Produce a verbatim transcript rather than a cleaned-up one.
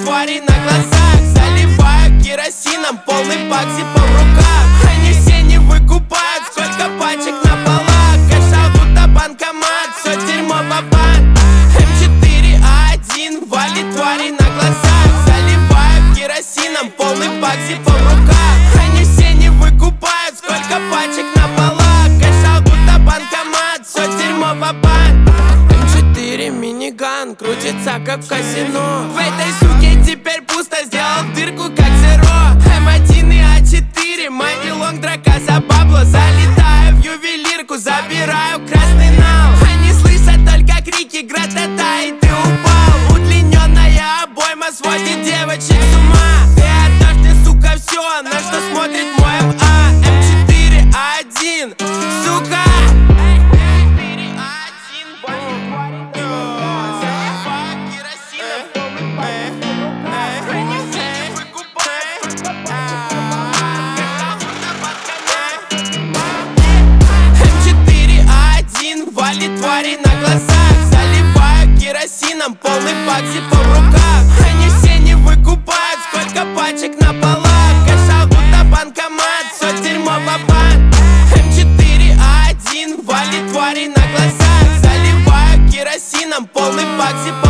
тварей на глазах. Заливаю керосином полный бак, зипа в руках. Они все не выкупают, сколько пачек на полах. Кэшал будто банкомат, все дерьмо ва-банк. эм четыре а один валит тварей на глазах. Заливаю керосином полный бак, зипа в руках. Они все не выкупают, сколько пачек на полах. Кэшал будто банкомат, все дерьмо ва-банк. эм четыре миниган крутится как в казино. В этой суке теперь пусто, сделал дырку как зеро. эм один и а четыре, мой белонг, драка за бабло. Залетаю в ювелирку, забираю красный нал. Они слышат только крики гратата, и ты упал. Удлиненная обойма сводит девочек с ума. Ты отдашь мне, сука, все, на что смотрит мой эм а. эм четыре а один, сука. Валит твари на глазах. Заливаю керосином полный бак, зипа в руках. Они все не выкупают, сколько пачек на полах. Кэшал будто банкомат, все дерьмо ва-банк. эм четыре а один валит твари на глазах. Заливаю керосином полный бак, зипа